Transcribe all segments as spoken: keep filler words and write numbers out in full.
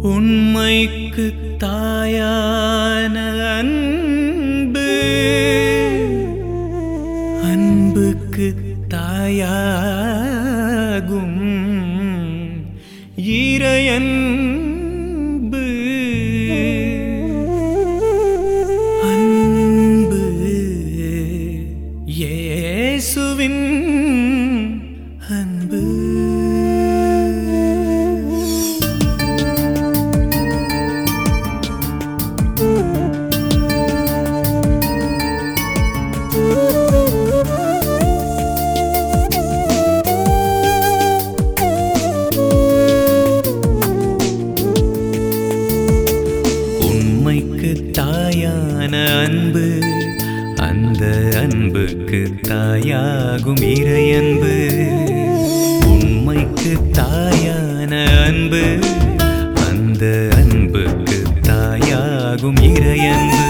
உண்மைக்கு தாயான அன்பு, அன்புக்கு தாயாகும் இறையன்பு. அன்பு இயேசுவின் அன்பு. உண்மைக்கு தாயான அன்பு, அந்த அன்புக்கு தாயாகும் இறையன்பு. உண்மைக்கு தாயான அன்பு, அந்த அன்புக்கு தாயாகும் இறையன்பு.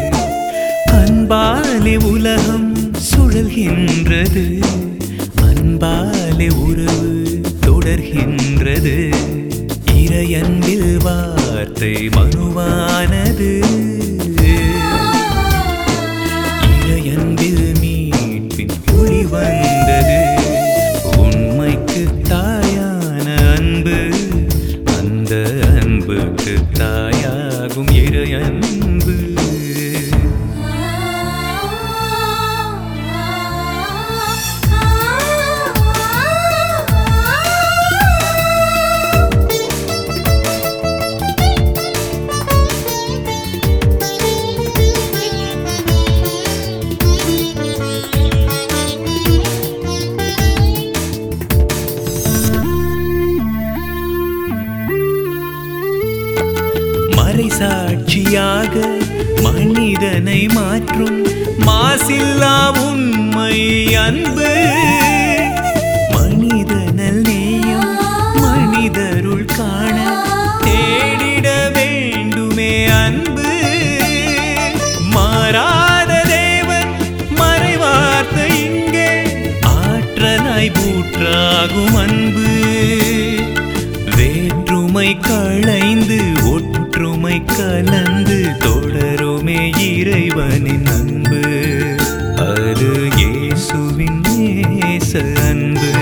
அன்பாலே உலகம் சுழல்கின்றது, அன்பாலே உறவு தொடர்கின்றது. இறையன்பில் வார்த்தை மனுவானது, இறையன்பில் மீட்பின் ஒளி வந்தது. உண்மைக்கு தாயான அன்பு, அந்த அன்புக்கு தாயாகும் இறையன்பு. சாட்சியாக மனிதனை மாற்றும் மாசில்லா உண்மை அன்பு. மனிதனல் நேயம் மனிதருள் காண தேடிட வேண்டுமே அன்பு. மாறாத தேவன் மறைவார்த்தை இங்கே ஆற்றலாய் ஊற்றாகும் அன்பு. வேற்றுமை களைந்து ஒற்றுமை கலந்து தொடருமே இறைவனின் அன்பு. அது இயேசுவின் நேச அன்பு.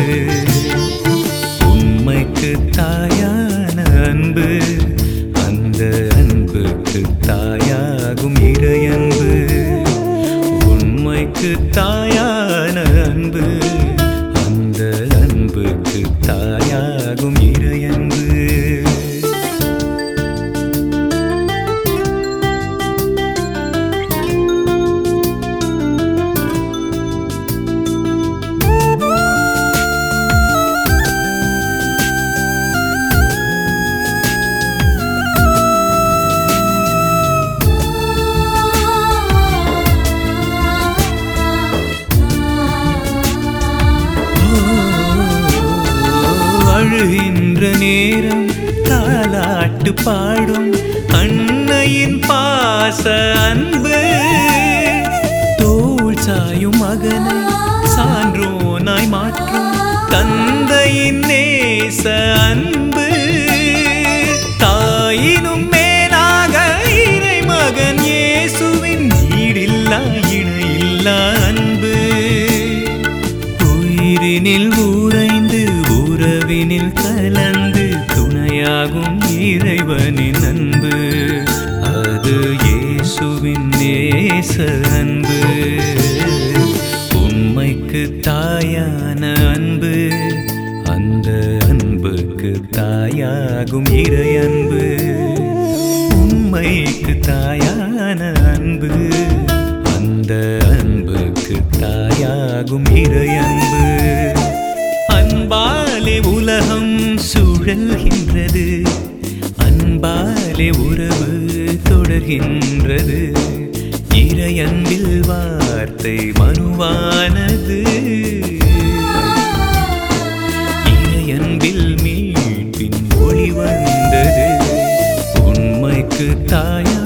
உண்மைக்கு தாயான அன்பு, அந்த அன்புக்கு தாயாகும் இறையன்பு. உண்மைக்கு தாயான அன்பு, அந்த அன்புக்கு தாயாகும் இறையன்பு. அழுகின்ற நேரம் தாலாட்டு பாடும் அன்னையின் பாச அன்பு. தோள் சாயும் மகனை சான்றோனாய் மாற்றும் தந்தையின் நேச அன்பு. தாயினும் மேலாக இறை மகன் இயேசுவின் ஈடில்லா இணையில்லா அன்பு. உயிரினில் உறைந்து உறவினில் கலந்து துணையாகும் இறைவனின் அன்பு. அது இயேசுவின் நேச அன்பு. உண்மைக்கு தாயான அன்பு, அந்த அன்புக்கு தாயாகும் இறையன்பு. உண்மைக்கு தாயான அன்பு, அந்த அன்புக்கு தாயாகும் இறையன்பு. அன்பாலே உலகம் சுழல்கின்றது, அன்பாலே உறவு தொடர்கின்றது. இறையன்பில் வார்த்தை மனுவானது, இறையன்பில் மீட்பின் ஒளி வந்தது. உண்மைக்கு தாய